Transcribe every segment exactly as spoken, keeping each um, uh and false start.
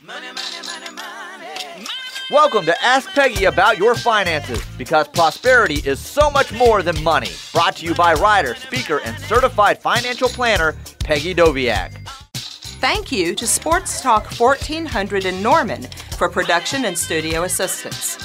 Money, money, money, money. Welcome to Ask Peggy About Your Finances, because prosperity is so much more than money. Brought to you by writer, speaker, and certified financial planner, Peggy Doviak. Thank you to Sports Talk fourteen hundred in Norman for production and studio assistance.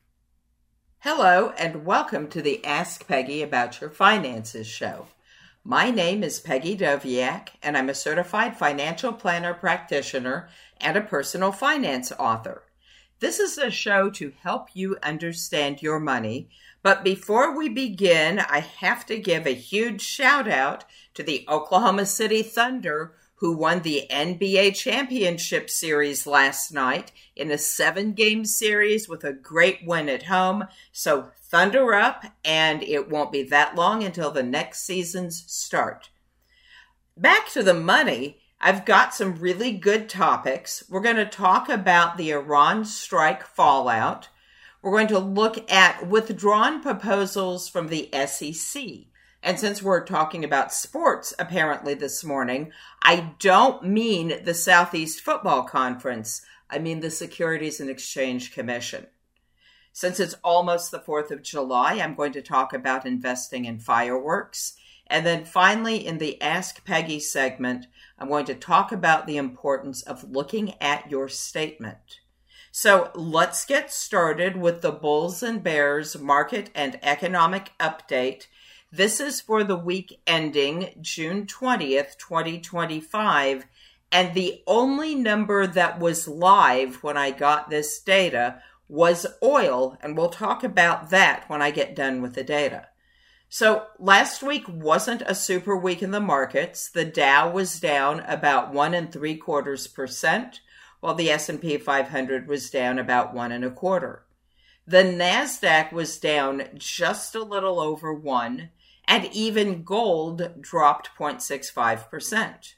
Hello, and welcome to the Ask Peggy About Your Finances show. My name is Peggy Doviak, and I'm a certified financial planner practitioner and a personal finance author. This is a show to help you understand your money, but before we begin, I have to give a huge shout out to the Oklahoma City Thunder, who won the N B A Championship Series last night in a seven-game series with a great win at home. So Thunder up, and it won't be that long until the next season's start. Back to the money, I've got some really good topics. We're going to talk about the Iran strike fallout. We're going to look at withdrawn proposals from the S E C. And since we're talking about sports apparently this morning, I don't mean the Southeast Football Conference. I mean the Securities and Exchange Commission. Since it's almost the fourth of July, I'm going to talk about investing in fireworks. And then finally, in the Ask Peggy segment, I'm going to talk about the importance of looking at your statement. So let's get started with the Bulls and Bears market and economic update. This is for the week ending June twentieth, twenty twenty-five, and the only number that was live when I got this data was oil, and we'll talk about that when I get done with the data. So last week wasn't a super week in the markets. The Dow was down about one and three quarters percent, while the S and P five hundred was down about one and a quarter. The NASDAQ was down just a little over one, and even gold dropped zero point six five percent.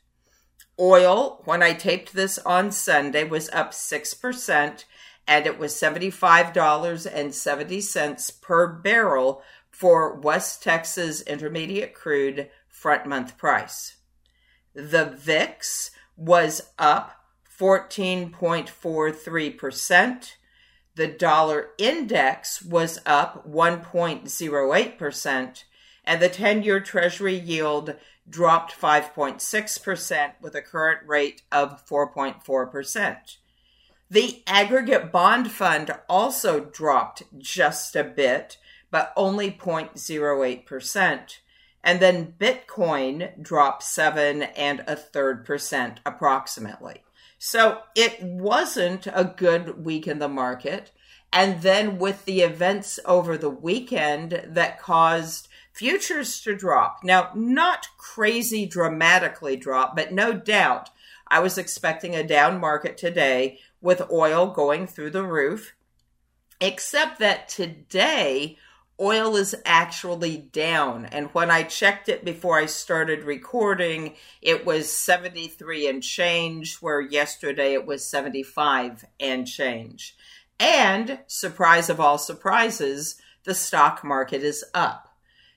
Oil, when I taped this on Sunday, was up six percent, and it was seventy-five dollars and seventy cents per barrel for West Texas Intermediate Crude front month price. The V I X was up fourteen point four three percent. The dollar index was up one point zero eight percent, and the ten-year Treasury yield dropped five point six percent with a current rate of four point four percent. The aggregate bond fund also dropped just a bit, but only zero point zero eight percent. And then Bitcoin dropped seven and a third percent approximately. So it wasn't a good week in the market. And then with the events over the weekend that caused futures to drop. Now, not crazy dramatically drop, but no doubt I was expecting a down market today with oil going through the roof, except that today oil is actually down. And when I checked it before I started recording, it was seventy-three and change, where yesterday it was seventy-five and change. And, surprise of all surprises, the stock market is up.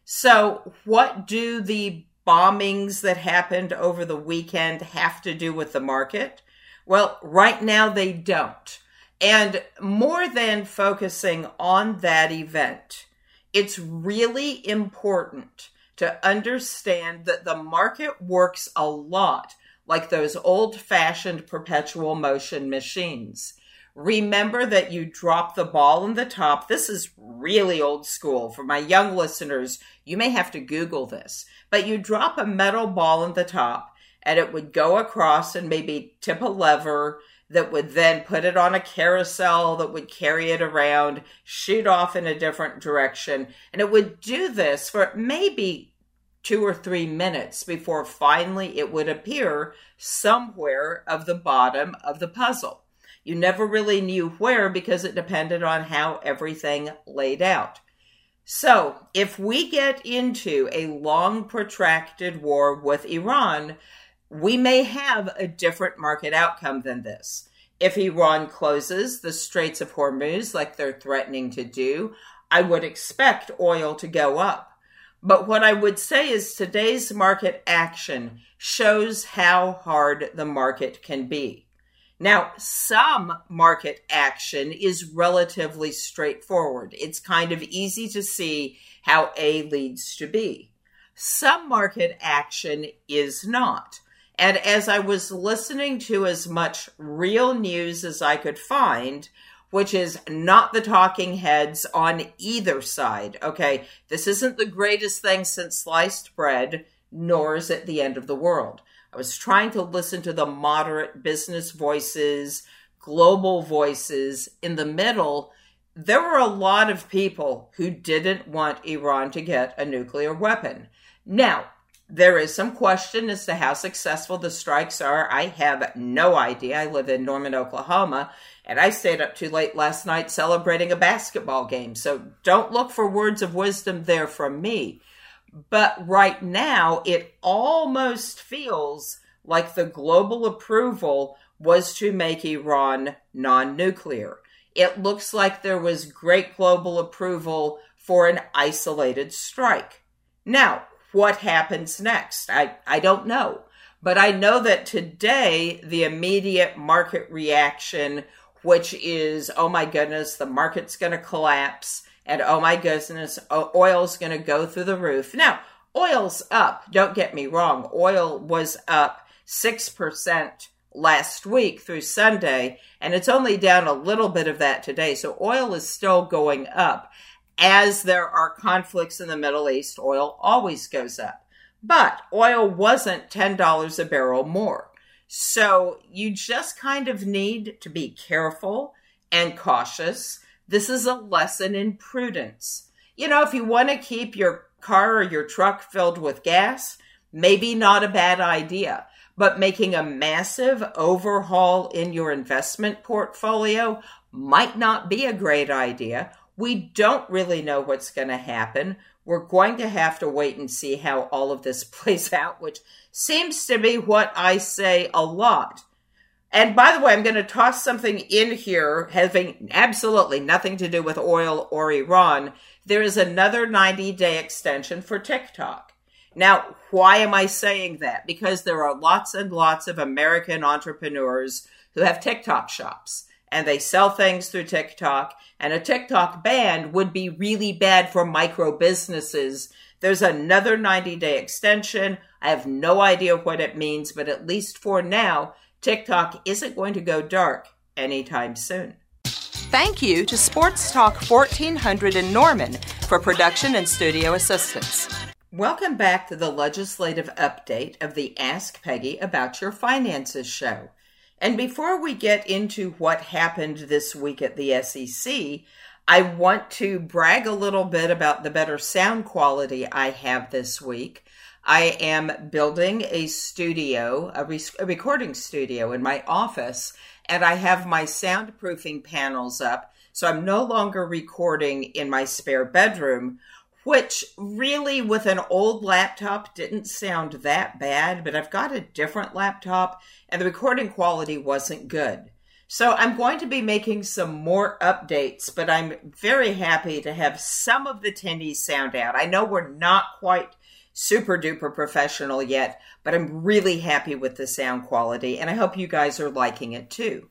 So what do the bombings that happened over the weekend have to do with the market? Well, right now they don't. And more than focusing on that event, it's really important to understand that the market works a lot like those old-fashioned perpetual motion machines. Remember that you drop the ball in the top. This is really old school. For my young listeners, you may have to Google this. But you drop a metal ball in the top, and it would go across and maybe tip a lever that would then put it on a carousel that would carry it around, shoot off in a different direction. And it would do this for maybe two or three minutes before finally it would appear somewhere of the bottom of the puzzle. You never really knew where because it depended on how everything laid out. So if we get into a long protracted war with Iran, we may have a different market outcome than this. If Iran closes the Straits of Hormuz like they're threatening to do, I would expect oil to go up. But what I would say is today's market action shows how hard the market can be. Now, some market action is relatively straightforward. It's kind of easy to see how A leads to B. Some market action is not. And as I was listening to as much real news as I could find, which is not the talking heads on either side, okay? This isn't the greatest thing since sliced bread, nor is it the end of the world. I was trying to listen to the moderate business voices, global voices. In the middle, there were a lot of people who didn't want Iran to get a nuclear weapon. Now, there is some question as to how successful the strikes are. I have no idea. I live in Norman, Oklahoma, and I stayed up too late last night celebrating a basketball game. So don't look for words of wisdom there from me. But right now, it almost feels like the global approval was to make Iran non-nuclear. It looks like there was great global approval for an isolated strike. Now, what happens next? I, I don't know. But I know that today, the immediate market reaction, which is, oh my goodness, the market's going to collapse, and oh my goodness, oil's going to go through the roof. Now, oil's up. Don't get me wrong. Oil was up six percent last week through Sunday, and it's only down a little bit of that today. So oil is still going up. As there are conflicts in the Middle East, oil always goes up. But oil wasn't ten dollars a barrel more. So you just kind of need to be careful and cautious. This is a lesson in prudence. You know, if you want to keep your car or your truck filled with gas, maybe not a bad idea. But making a massive overhaul in your investment portfolio might not be a great idea. We don't really know what's going to happen. We're going to have to wait and see how all of this plays out, which seems to be what I say a lot. And by the way, I'm going to toss something in here having absolutely nothing to do with oil or Iran. There is another ninety-day extension for TikTok. Now, why am I saying that? Because there are lots and lots of American entrepreneurs who have TikTok shops, and they sell things through TikTok, and a TikTok ban would be really bad for micro businesses. There's another ninety-day extension. I have no idea what it means, but at least for now, TikTok isn't going to go dark anytime soon. Thank you to Sports Talk fourteen hundred in Norman for production and studio assistance. Welcome back to the legislative update of the Ask Peggy About Your Finances show. And before we get into what happened this week at the S E C, I want to brag a little bit about the better sound quality I have this week. I am building a studio, a, re- a recording studio in my office, and I have my soundproofing panels up, so I'm no longer recording in my spare bedroom, which really with an old laptop didn't sound that bad, but I've got a different laptop, and the recording quality wasn't good. So I'm going to be making some more updates, but I'm very happy to have some of the tinnies sound out. I know we're not quite super duper professional yet, but I'm really happy with the sound quality, and I hope you guys are liking it too.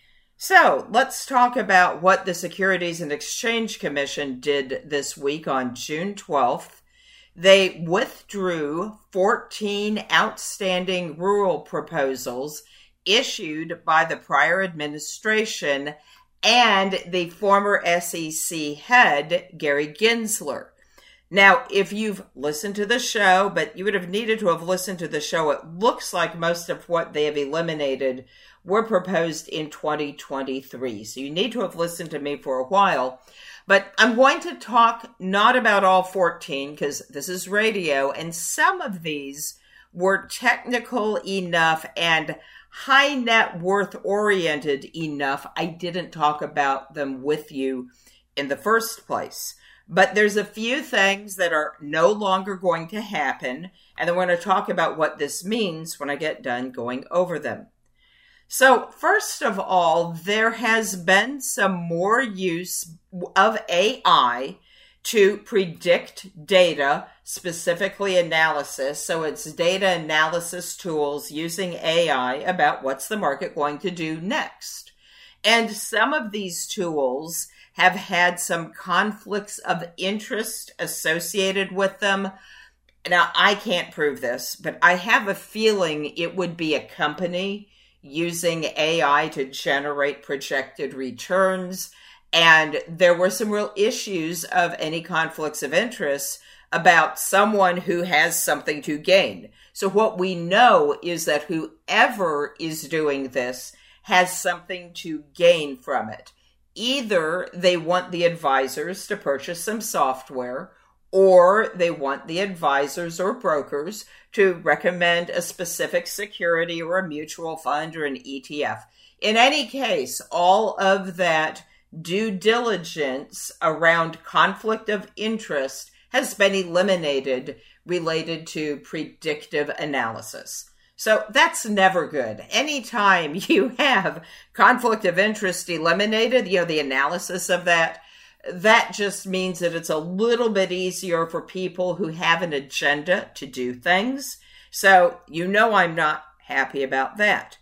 So let's talk about what the Securities and Exchange Commission did this week on June twelfth. They withdrew fourteen outstanding rule proposals issued by the prior administration and the former S E C head, Gary Gensler. Now, if you've listened to the show, but you would have needed to have listened to the show, it looks like most of what they have eliminated were proposed in twenty twenty-three. So you need to have listened to me for a while. But I'm going to talk not about all fourteen, because this is radio, and some of these were technical enough and high net worth oriented enough I didn't talk about them with you in the first place. But there's a few things that are no longer going to happen, and then we're going to talk about what this means when I get done going over them. So first of all, there has been some more use of A I to predict data specifically analysis. So it's data analysis tools using A I about what's the market going to do next. And some of these tools have had some conflicts of interest associated with them. Now, I can't prove this, but I have a feeling it would be a company using A I to generate projected returns. And there were some real issues of any conflicts of interest about someone who has something to gain. So what we know is that whoever is doing this has something to gain from it. Either they want the advisors to purchase some software, or they want the advisors or brokers to recommend a specific security or a mutual fund or an E T F. In any case, all of that due diligence around conflict of interest has been eliminated related to predictive analysis. So that's never good. Anytime you have conflict of interest eliminated, you know, the analysis of that, that just means that it's a little bit easier for people who have an agenda to do things. So you know I'm not happy about that.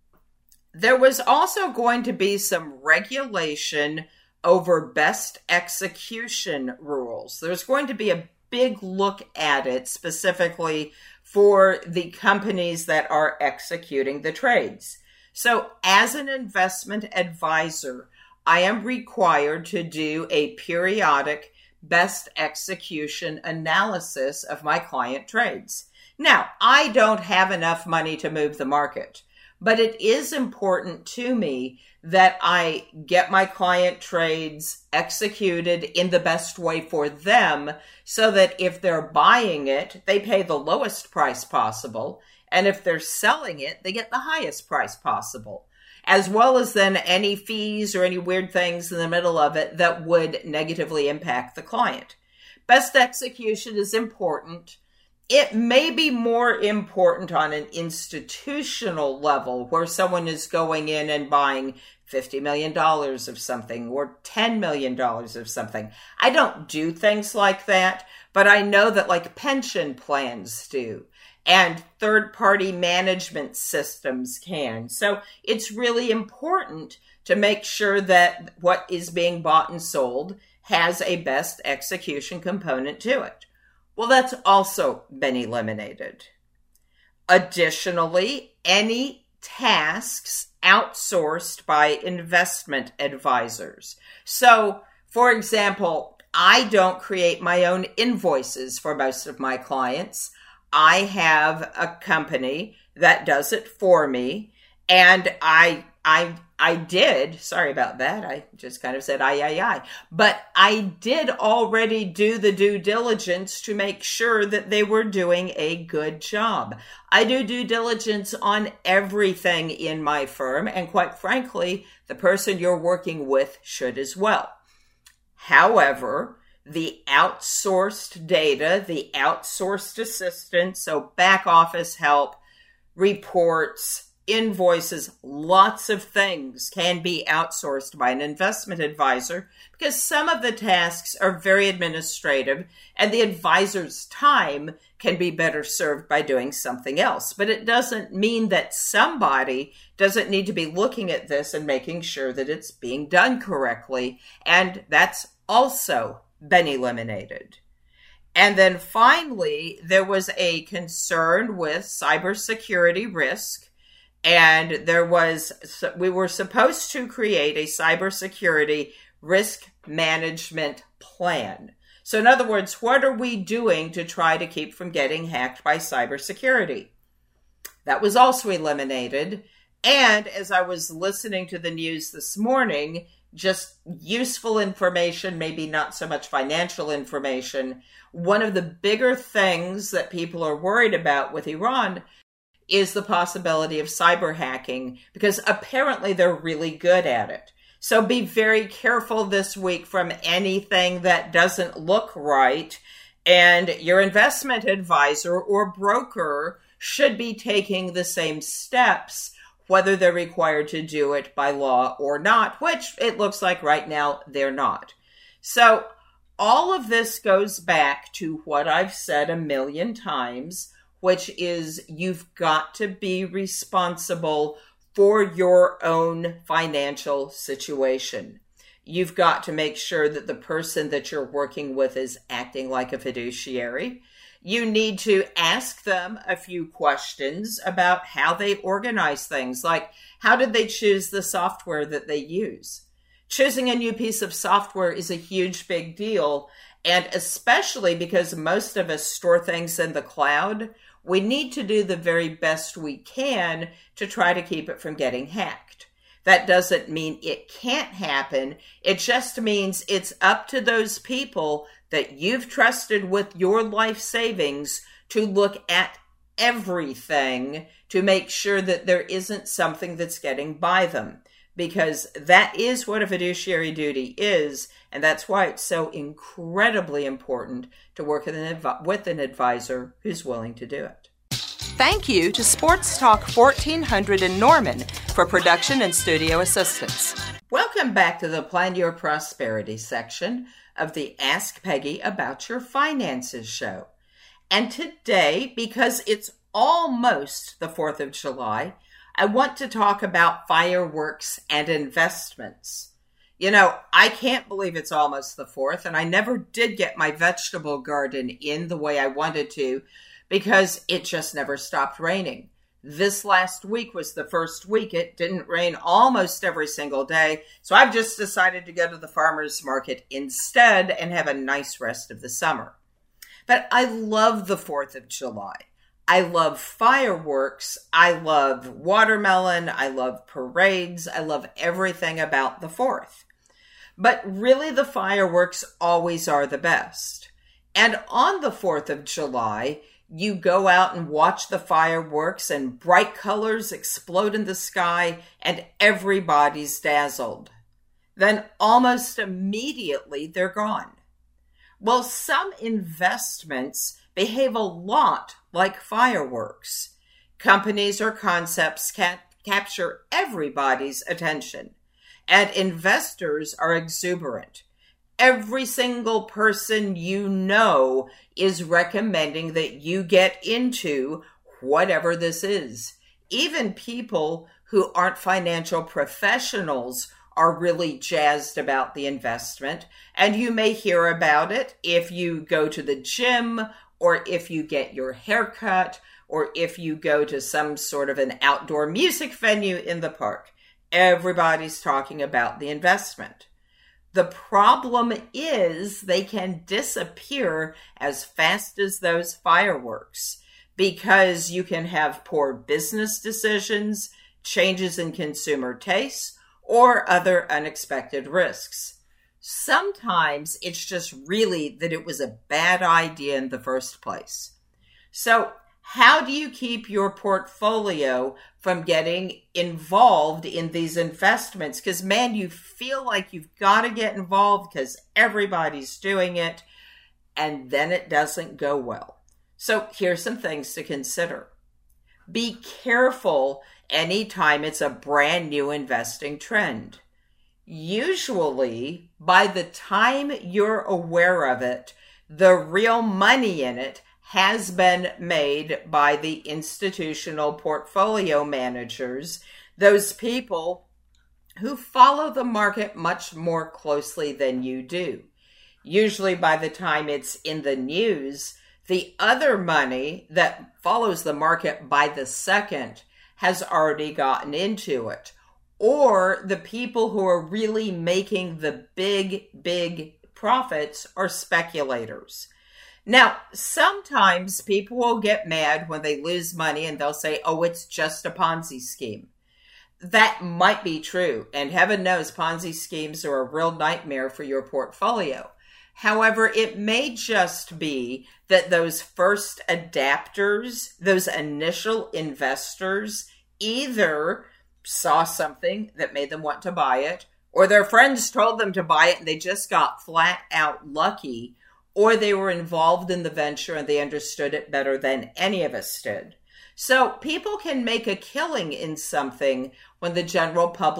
There was also going to be some regulation over best execution rules. There's going to be a big look at it specifically for the companies that are executing the trades. So as an investment advisor, I am required to do a periodic best execution analysis of my client trades. Now, I don't have enough money to move the market, but it is important to me that I get my client trades executed in the best way for them so that if they're buying it, they pay the lowest price possible. And if they're selling it, they get the highest price possible, as well as then any fees or any weird things in the middle of it that would negatively impact the client. Best execution is important. It may be more important on an institutional level where someone is going in and buying fifty million dollars of something or ten million dollars of something. I don't do things like that, but I know that like pension plans do and third-party management systems can. So it's really important to make sure that what is being bought and sold has a best execution component to it. Well, that's also been eliminated. Additionally, any tasks outsourced by investment advisors. So, for example, I don't create my own invoices for most of my clients. I have a company that does it for me, and I I I did, sorry about that, I just kind of said I, I, I, but I did already do the due diligence to make sure that they were doing a good job. I do due diligence on everything in my firm, and quite frankly, the person you're working with should as well. However, the outsourced data, the outsourced assistance, so back office help, reports, invoices, lots of things can be outsourced by an investment advisor because some of the tasks are very administrative and the advisor's time can be better served by doing something else. But it doesn't mean that somebody doesn't need to be looking at this and making sure that it's being done correctly. And that's also been eliminated. And then finally, there was a concern with cybersecurity risk. And there was, we were supposed to create a cybersecurity risk management plan. So in other words, what are we doing to try to keep from getting hacked by cybersecurity? That was also eliminated. And as I was listening to the news this morning, just useful information, maybe not so much financial information. One of the bigger things that people are worried about with Iran is the possibility of cyber hacking, because apparently they're really good at it. So be very careful this week from anything that doesn't look right. And your investment advisor or broker should be taking the same steps, whether they're required to do it by law or not, which it looks like right now they're not. So all of this goes back to what I've said a million times, which is you've got to be responsible for your own financial situation. You've got to make sure that the person that you're working with is acting like a fiduciary. You need to ask them a few questions about how they organize things, like how did they choose the software that they use? Choosing a new piece of software is a huge, big deal, and especially because most of us store things in the cloud, we need to do the very best we can to try to keep it from getting hacked. That doesn't mean it can't happen. It just means it's up to those people that you've trusted with your life savings to look at everything to make sure that there isn't something that's getting by them. Because that is what a fiduciary duty is, and that's why it's so incredibly important to work with an, adv- with an advisor who's willing to do it. Thank you to Sports Talk fourteen hundred in Norman for production and studio assistance. Welcome back to the Plan Your Prosperity section of the Ask Peggy About Your Finances show. And today, because it's almost the fourth of July, I want to talk about fireworks and investments. You know, I can't believe it's almost the fourth, and I never did get my vegetable garden in the way I wanted to because it just never stopped raining. This last week was the first week it didn't rain almost every single day, so I've just decided to go to the farmer's market instead and have a nice rest of the summer. But I love the fourth of July. I love fireworks. I love watermelon. I love parades. I love everything about the fourth. But really, the fireworks always are the best. And on the fourth of July, you go out and watch the fireworks and bright colors explode in the sky and everybody's dazzled. Then almost immediately they're gone. Well, some investments behave a lot like fireworks. Companies or concepts can capture everybody's attention, and investors are exuberant. Every single person you know is recommending that you get into whatever this is. Even people who aren't financial professionals are really jazzed about the investment, and you may hear about it if you go to the gym, or if you get your hair cut, or if you go to some sort of an outdoor music venue in the park. Everybody's talking about the investment. The problem is they can disappear as fast as those fireworks because you can have poor business decisions, changes in consumer tastes, or other unexpected risks. Sometimes it's just really that it was a bad idea in the first place. So how do you keep your portfolio from getting involved in these investments? Because, man, you feel like you've got to get involved because everybody's doing it, and then it doesn't go well. So here's some things to consider. Be careful anytime it's a brand new investing trend. Usually, by the time you're aware of it, the real money in it has been made by the institutional portfolio managers, those people who follow the market much more closely than you do. Usually by the time it's in the news, the other money that follows the market by the second has already gotten into it. Or the people who are really making the big, big profits are speculators. Now, sometimes people will get mad when they lose money and they'll say, oh, it's just a Ponzi scheme. That might be true, and heaven knows Ponzi schemes are a real nightmare for your portfolio. However, it may just be that those first adapters, those initial investors, either saw something that made them want to buy it, or their friends told them to buy it and they just got flat out lucky, or they were involved in the venture and they understood it better than any of us did. So people can make a killing in something when the general public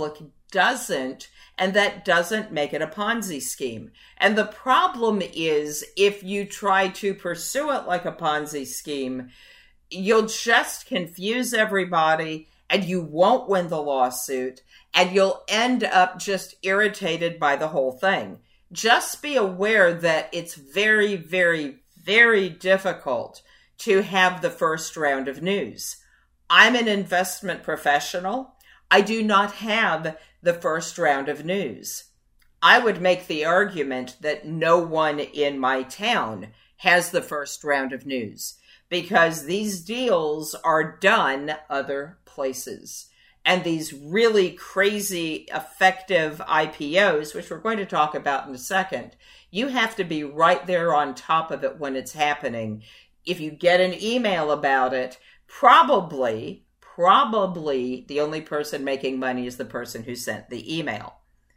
doesn't, and that doesn't make it a Ponzi scheme. And the problem is, if you try to pursue it like a Ponzi scheme, you'll just confuse everybody, and you won't win the lawsuit, and you'll end up just irritated by the whole thing. Just be aware that it's very, very, very difficult to have the first round of news. I'm an investment professional. I do not have the first round of news. I would make the argument that no one in my town has the first round of news, because these deals are done other places. And these really crazy, effective I P Os, which we're going to talk about in a second, you have to be right there on top of it when it's happening. If you get an email about it, probably, probably the only person making money is the person who sent the email.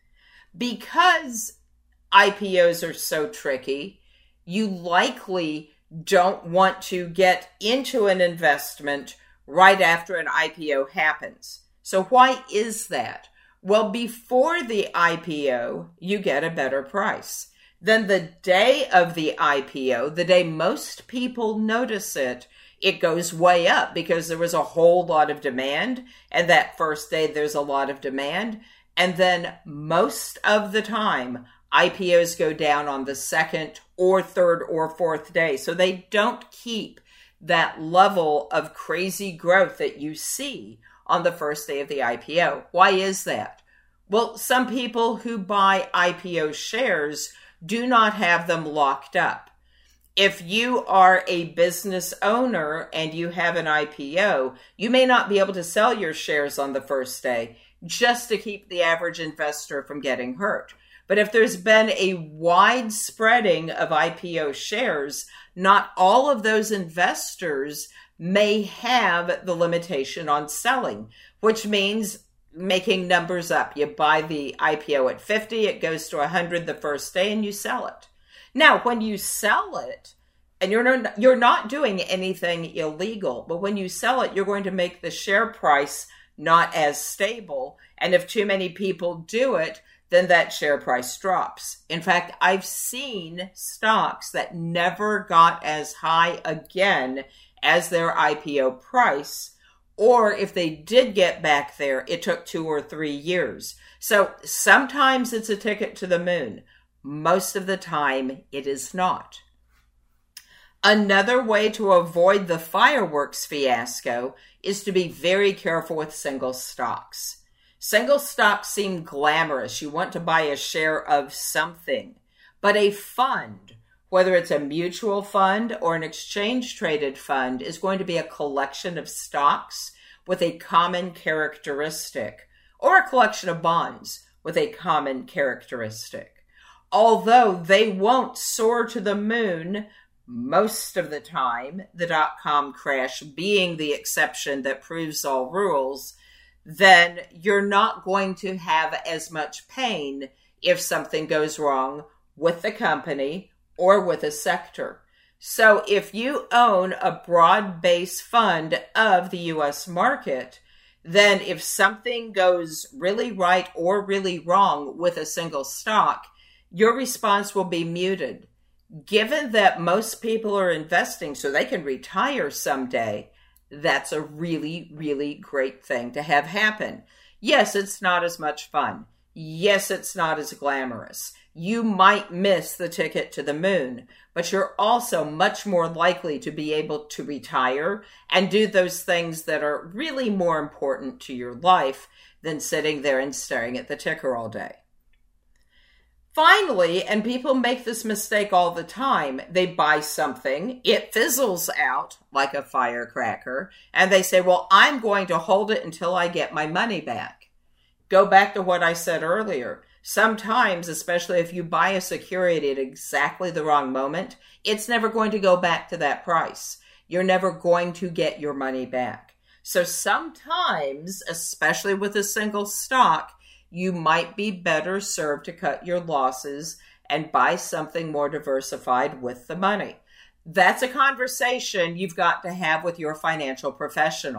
Because I P Os are so tricky, you likely don't want to get into an investment right after an I P O happens. So why is that? Well, before the I P O, you get a better price. Then the day of the I P O, the day most people notice it, it goes way up because there was a whole lot of demand. And that first day, there's a lot of demand. And then most of the time, I P Os go down on the second or third or fourth day. So they don't keep that level of crazy growth that you see on the first day of the I P O. Why is that? Well, some people who buy I P O shares do not have them locked up. If you are a business owner and you have an I P O, you may not be able to sell your shares on the first day just to keep the average investor from getting hurt. But if there's been a wide spreading of I P O shares, not all of those investors may have the limitation on selling, which means making numbers up. You buy the I P O at fifty, it goes to one hundred the first day, and you sell it. Now, when you sell it, and you're not, you're not doing anything illegal, but when you sell it, you're going to make the share price not as stable. And if too many people do it, then that share price drops. In fact, I've seen stocks that never got as high again as their I P O price, or if they did get back there, it took two or three years. So sometimes it's a ticket to the moon. Most of the time, it is not. Another way to avoid the fireworks fiasco is to be very careful with single stocks. Single stocks seem glamorous. You want to buy a share of something. But a fund, whether it's a mutual fund or an exchange-traded fund, is going to be a collection of stocks with a common characteristic, or a collection of bonds with a common characteristic. Although they won't soar to the moon most of the time, the dot-com crash being the exception that proves all rules, then you're not going to have as much pain if something goes wrong with the company or with a sector. So if you own a broad-based fund of the U S market, then if something goes really right or really wrong with a single stock, your response will be muted. Given that most people are investing so they can retire someday, that's a really, really great thing to have happen. Yes, it's not as much fun. Yes, it's not as glamorous. You might miss the ticket to the moon, but you're also much more likely to be able to retire and do those things that are really more important to your life than sitting there and staring at the ticker all day. Finally, and people make this mistake all the time, they buy something, it fizzles out like a firecracker, and they say, well, I'm going to hold it until I get my money back. Go back to what I said earlier. Sometimes, especially if you buy a security at exactly the wrong moment, it's never going to go back to that price. You're never going to get your money back. So sometimes, especially with a single stock, you might be better served to cut your losses and buy something more diversified with the money. That's a conversation you've got to have with your financial professional.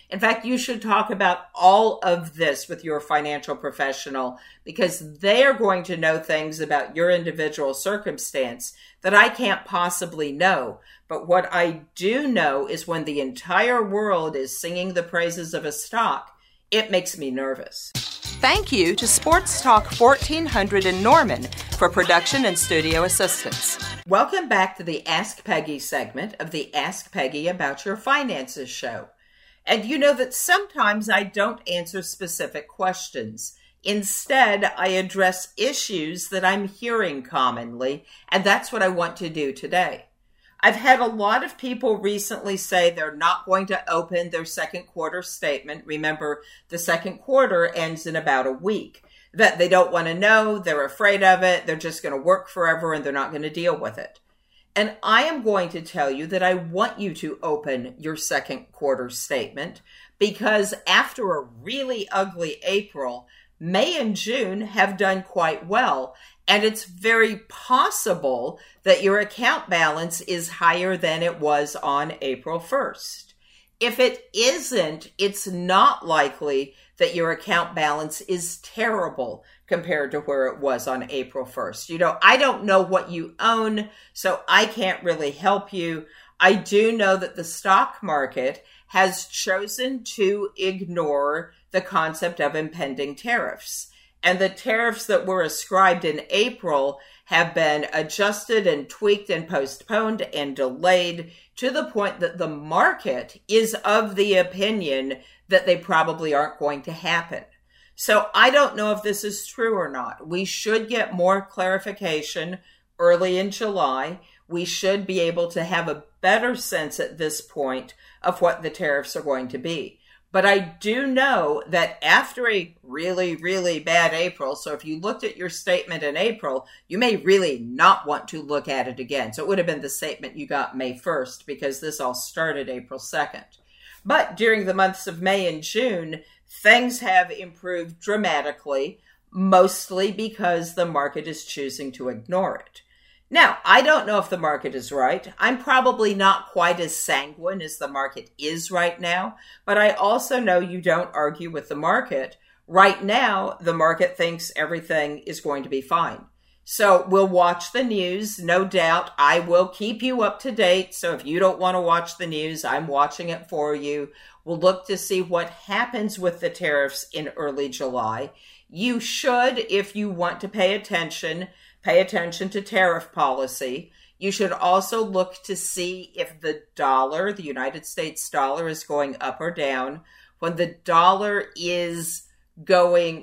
In fact, you should talk about all of this with your financial professional because they are going to know things about your individual circumstance that I can't possibly know. But what I do know is when the entire world is singing the praises of a stock, it makes me nervous. Thank you to Sports Talk fourteen hundred in Norman for production and studio assistance. Welcome back to the Ask Peggy segment of the Ask Peggy About Your Finances show. And you know that sometimes I don't answer specific questions. Instead, I address issues that I'm hearing commonly, and that's what I want to do today. I've had a lot of people recently say they're not going to open their second quarter statement. Remember, the second quarter ends in about a week. That they don't want to know, they're afraid of it, they're just going to work forever and they're not going to deal with it. And I am going to tell you that I want you to open your second quarter statement because after a really ugly April, May and June have done quite well. And it's very possible that your account balance is higher than it was on April first. If it isn't, it's not likely that your account balance is terrible compared to where it was on April first. You know, I don't know what you own, so I can't really help you. I do know that the stock market has chosen to ignore the concept of impending tariffs. And the tariffs that were ascribed in April have been adjusted and tweaked and postponed and delayed to the point that the market is of the opinion that they probably aren't going to happen. So I don't know if this is true or not. We should get more clarification early in July. We should be able to have a better sense at this point of what the tariffs are going to be. But I do know that after a really, really bad April, so if you looked at your statement in April, you may really not want to look at it again. So it would have been the statement you got May first because this all started April second. But during the months of May and June, things have improved dramatically, mostly because the market is choosing to ignore it. Now, I don't know if the market is right. I'm probably not quite as sanguine as the market is right now, but I also know you don't argue with the market. Right now, the market thinks everything is going to be fine. So we'll watch the news. No doubt I will keep you up to date. So if you don't want to watch the news, I'm watching it for you. We'll look to see what happens with the tariffs in early July. You should, if you want to pay attention, pay attention to tariff policy. You should also look to see if the dollar, the United States dollar, is going up or down. When the dollar is going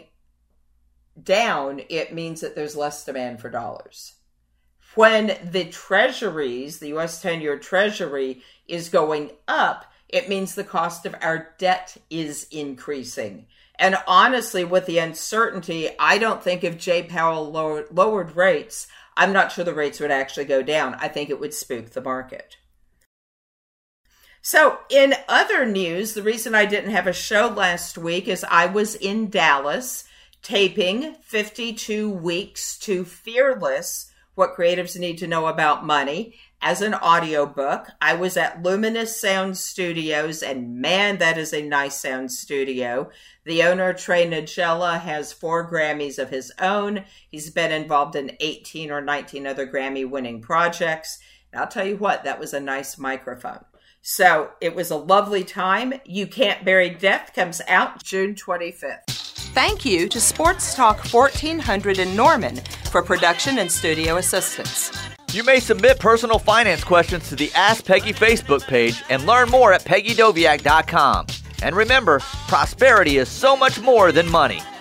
down, it means that there's less demand for dollars. When the treasuries, the U S ten-year treasury, is going up, it means the cost of our debt is increasing. And honestly, with the uncertainty, I don't think if Jay Powell lowered, lowered rates, I'm not sure the rates would actually go down. I think it would spook the market. So in other news, the reason I didn't have a show last week is I was in Dallas taping fifty-two Weeks to Fearless, What Creatives Need to Know About Money, as an audiobook. I was at Luminous Sound Studios, and man, that is a nice sound studio. The owner, Trey Nagella, has four Grammys of his own. He's been involved in eighteen or nineteen other Grammy-winning projects. And I'll tell you what, that was a nice microphone. So it was a lovely time. You Can't Bury Death comes out June twenty-fifth. Thank you to Sports Talk fourteen hundred in Norman for production and studio assistance. You may submit personal finance questions to the Ask Peggy Facebook page and learn more at Peggy Doviak dot com. And remember, prosperity is so much more than money.